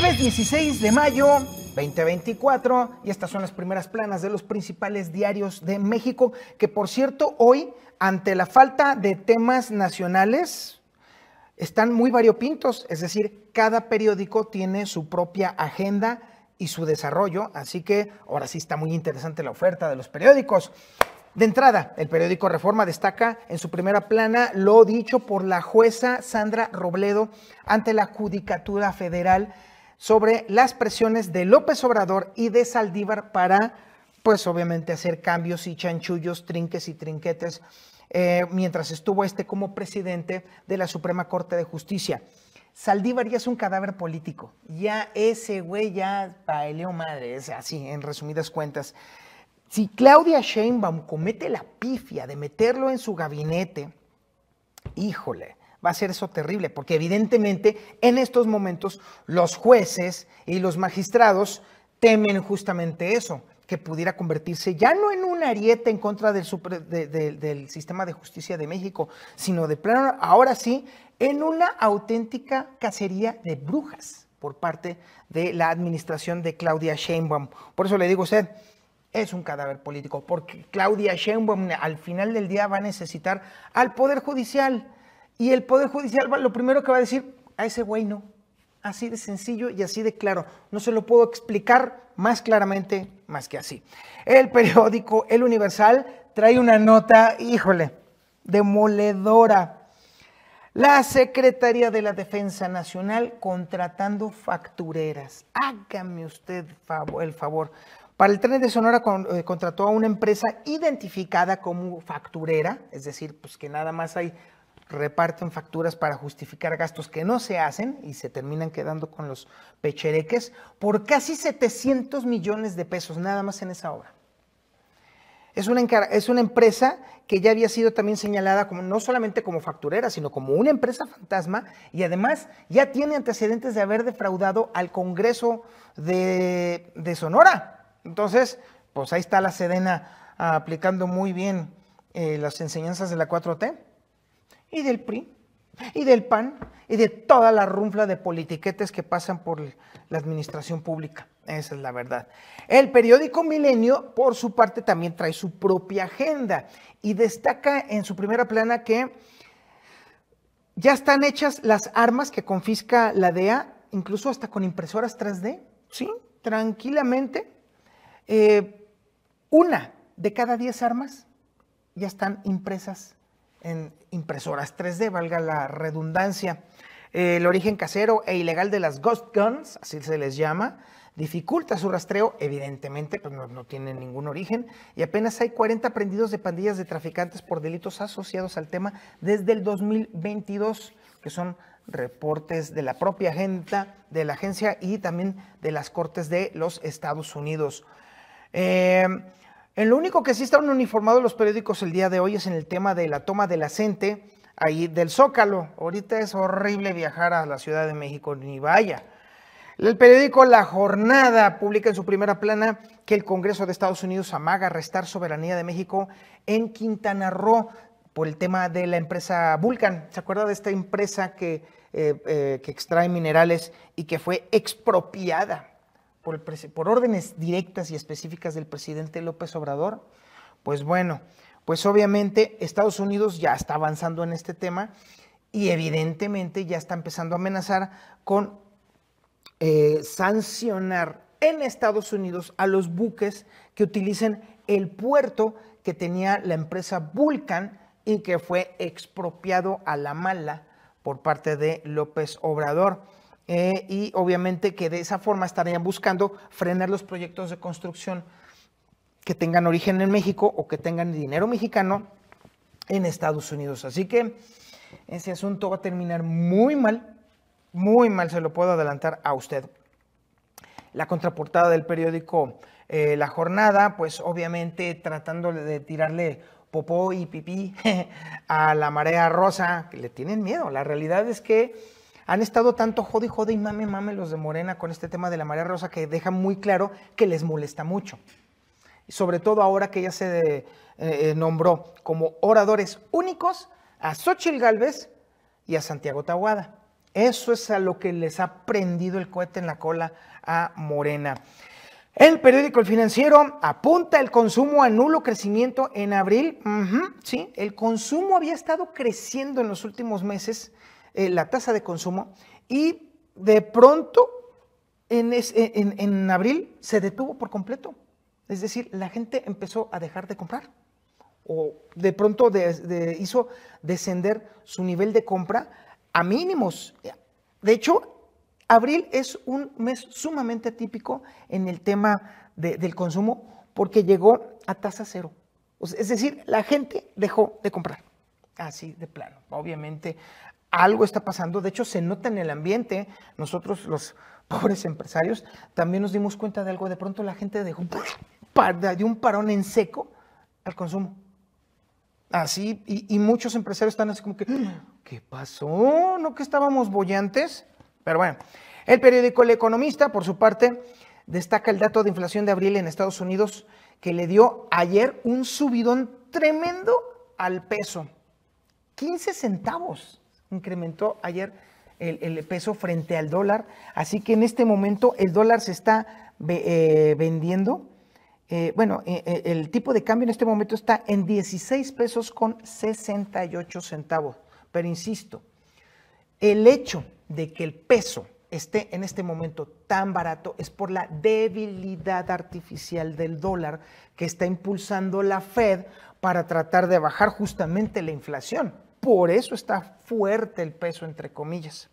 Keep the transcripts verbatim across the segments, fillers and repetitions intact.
Jueves dieciséis de mayo veinte veinticuatro, y estas son las primeras planas de los principales diarios de México, que por cierto hoy, ante la falta de temas nacionales, están muy variopintos, es decir, cada periódico tiene su propia agenda y su desarrollo, así que ahora sí está muy interesante la oferta de los periódicos. De entrada, el periódico Reforma destaca en su primera plana lo dicho por la jueza Sandra Robledo ante la Judicatura Federal sobre las presiones de López Obrador y de Saldívar para, pues obviamente, hacer cambios y chanchullos, trinques y trinquetes, eh, mientras estuvo este como presidente de la Suprema Corte de Justicia. Saldívar ya es un cadáver político, ya ese güey ya bailó madre, es así, en resumidas cuentas. Si Claudia Sheinbaum comete la pifia de meterlo en su gabinete, híjole, va a ser eso terrible, porque evidentemente en estos momentos los jueces y los magistrados temen justamente eso, que pudiera convertirse ya no en un ariete en contra del, super, de, de, del sistema de justicia de México, sino de plano, ahora sí, en una auténtica cacería de brujas por parte de la administración de Claudia Sheinbaum. Por eso le digo a usted, es un cadáver político, porque Claudia Sheinbaum al final del día va a necesitar al Poder Judicial, y el Poder Judicial va, lo primero que va a decir, a ese güey no. Así de sencillo y así de claro. No se lo puedo explicar más claramente más que así. El periódico El Universal trae una nota, híjole, demoledora. La Secretaría de la Defensa Nacional contratando factureras. Hágame usted el favor. Para el Tren de Sonora con, eh, contrató a una empresa identificada como facturera, es decir, pues que nada más hay reparten facturas para justificar gastos que no se hacen y se terminan quedando con los pechereques por casi setecientos millones de pesos, nada más en esa obra. Es una, es una empresa que ya había sido también señalada como no solamente como facturera, sino como una empresa fantasma, y además ya tiene antecedentes de haber defraudado al Congreso de, de Sonora. Entonces, pues ahí está la Sedena ah, aplicando muy bien eh, las enseñanzas de la cuatro T. Y del P R I, y del P A N, y de toda la runfla de politiquetes que pasan por la administración pública. Esa es la verdad. El periódico Milenio, por su parte, también trae su propia agenda y destaca en su primera plana que ya están hechas las armas que confisca la D E A, incluso hasta con impresoras tres D, ¿sí? Tranquilamente. Eh, una de cada diez armas ya están impresas en impresoras tres D, valga la redundancia. Eh, el origen casero e ilegal de las ghost guns, así se les llama, dificulta su rastreo, evidentemente, pues no, no tienen ningún origen, y apenas hay cuarenta prendidos de pandillas de traficantes por delitos asociados al tema desde el dos mil veintidós, que son reportes de la propia agenda de la agencia y también de las Cortes de los Estados Unidos. Eh, En lo único que sí están uniformados los periódicos el día de hoy es en el tema de la toma de la CENTE, ahí del Zócalo. Ahorita es horrible viajar a la Ciudad de México, ni vaya. El periódico La Jornada publica en su primera plana que el Congreso de Estados Unidos amaga restar soberanía de México en Quintana Roo por el tema de la empresa Vulcan. ¿Se acuerda de esta empresa que, eh, eh, que extrae minerales y que fue expropiada Por, el, por órdenes directas y específicas del presidente López Obrador? Pues bueno, pues obviamente Estados Unidos ya está avanzando en este tema y evidentemente ya está empezando a amenazar con eh, sancionar en Estados Unidos a los buques que utilicen el puerto que tenía la empresa Vulcan y que fue expropiado a la mala por parte de López Obrador. Eh, y obviamente que de esa forma estarían buscando frenar los proyectos de construcción que tengan origen en México o que tengan dinero mexicano en Estados Unidos. Así que ese asunto va a terminar muy mal, muy mal, se lo puedo adelantar a usted. La contraportada del periódico eh, La Jornada, pues obviamente tratando de tirarle popó y pipí a la marea rosa, que le tienen miedo. La realidad es que han estado tanto jode y jode y mame mame los de Morena con este tema de la marea rosa, que deja muy claro que les molesta mucho. Sobre todo ahora que ya se eh, nombró como oradores únicos a Xóchitl Gálvez y a Santiago Tabuada. Eso es a lo que les ha prendido el cohete en la cola a Morena. El periódico El Financiero apunta el consumo a nulo crecimiento en abril. Uh-huh, sí, el consumo había estado creciendo en los últimos meses, eh, la tasa de consumo, y de pronto en, es, en, en abril se detuvo por completo. Es decir, la gente empezó a dejar de comprar o de pronto de, de, hizo descender su nivel de compra a mínimos. De hecho, abril es un mes sumamente típico en el tema de, del consumo porque llegó a tasa cero. O sea, es decir, la gente dejó de comprar, así de plano. Obviamente algo está pasando, de hecho se nota en el ambiente. Nosotros los pobres empresarios también nos dimos cuenta de algo. De pronto la gente dejó de un parón en seco al consumo. Así, y, y muchos empresarios están así como que, ¿qué pasó? ¿No que estábamos bollantes? Pero bueno, el periódico El Economista, por su parte, destaca el dato de inflación de abril en Estados Unidos que le dio ayer un subidón tremendo al peso. quince centavos incrementó ayer el, el peso frente al dólar. Así que en este momento el dólar se está eh, vendiendo. Eh, bueno, eh, el tipo de cambio en este momento está en dieciséis pesos con sesenta y ocho centavos. Pero insisto, el hecho de que el peso esté en este momento tan barato es por la debilidad artificial del dólar que está impulsando la Fed para tratar de bajar justamente la inflación. Por eso está fuerte el peso, entre comillas.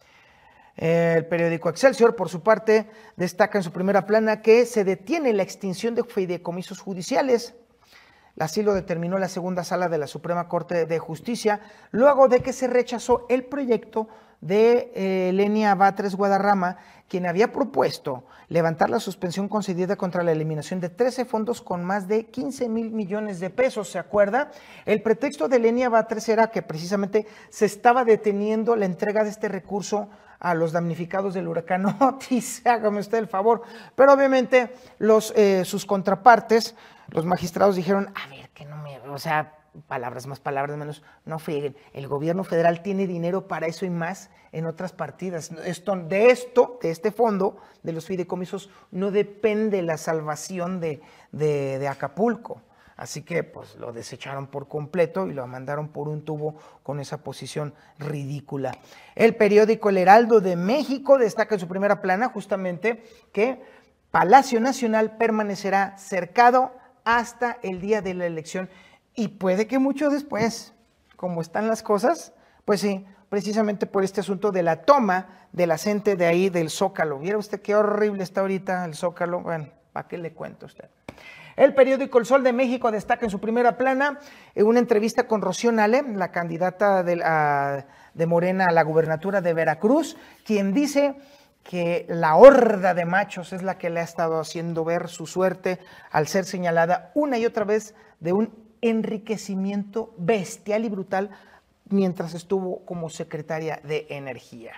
El periódico Excelsior, por su parte, destaca en su primera plana que se detiene la extinción de fideicomisos judiciales. Así lo determinó la segunda sala de la Suprema Corte de Justicia, luego de que se rechazó el proyecto de eh, Lenia Batres Guadarrama, quien había propuesto levantar la suspensión concedida contra la eliminación de trece fondos con más de quince mil millones de pesos, ¿se acuerda? El pretexto de Lenia Batres era que precisamente se estaba deteniendo la entrega de este recurso a los damnificados del huracán Otis, hágame usted el favor, pero obviamente los, eh, sus contrapartes, los magistrados dijeron, a ver, que no me, o sea, palabras más, palabras menos, no frieguen, el gobierno federal tiene dinero para eso y más en otras partidas. Esto, de esto, de este fondo, de los fideicomisos, no depende la salvación de, de, de Acapulco. Así que pues lo desecharon por completo y lo mandaron por un tubo con esa posición ridícula. El periódico El Heraldo de México destaca en su primera plana justamente que Palacio Nacional permanecerá cercado hasta el día de la elección y puede que mucho después, como están las cosas, pues sí, precisamente por este asunto de la toma de la gente de ahí del Zócalo. ¿Viera usted qué horrible está ahorita el Zócalo? Bueno, ¿para qué le cuento a usted? El periódico El Sol de México destaca en su primera plana una entrevista con Rocío Nale, la candidata de, la, de Morena a la gubernatura de Veracruz, quien dice que la horda de machos es la que le ha estado haciendo ver su suerte al ser señalada una y otra vez de un enriquecimiento bestial y brutal mientras estuvo como secretaria de Energía.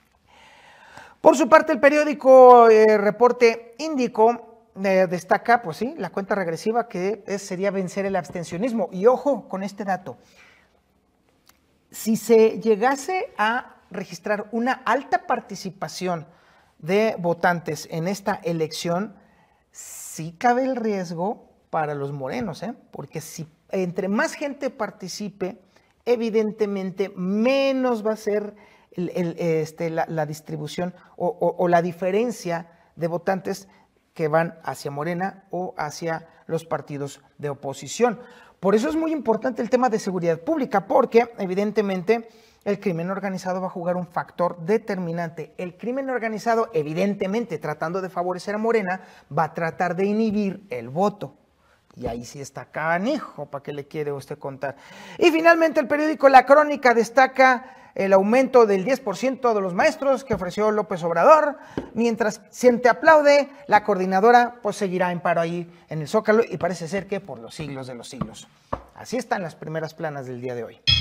Por su parte, el periódico eh, Reporte Índico Eh, destaca, pues sí, la cuenta regresiva que es, sería vencer el abstencionismo. Y ojo con este dato, si se llegase a registrar una alta participación de votantes en esta elección, sí cabe el riesgo para los morenos, ¿eh? Porque si entre más gente participe, evidentemente menos va a ser el, el, este, la, la distribución o, o, o la diferencia de votantes que van hacia Morena o hacia los partidos de oposición. Por eso es muy importante el tema de seguridad pública, porque evidentemente el crimen organizado va a jugar un factor determinante. El crimen organizado, evidentemente, tratando de favorecer a Morena, va a tratar de inhibir el voto. Y ahí sí está canijo, ¿para qué le quiere usted contar? Y finalmente el periódico La Crónica destaca el aumento del diez por ciento de los maestros que ofreció López Obrador, mientras se aplaude, la coordinadora pues seguirá en paro ahí en el Zócalo y parece ser que por los siglos de los siglos. Así están las primeras planas del día de hoy.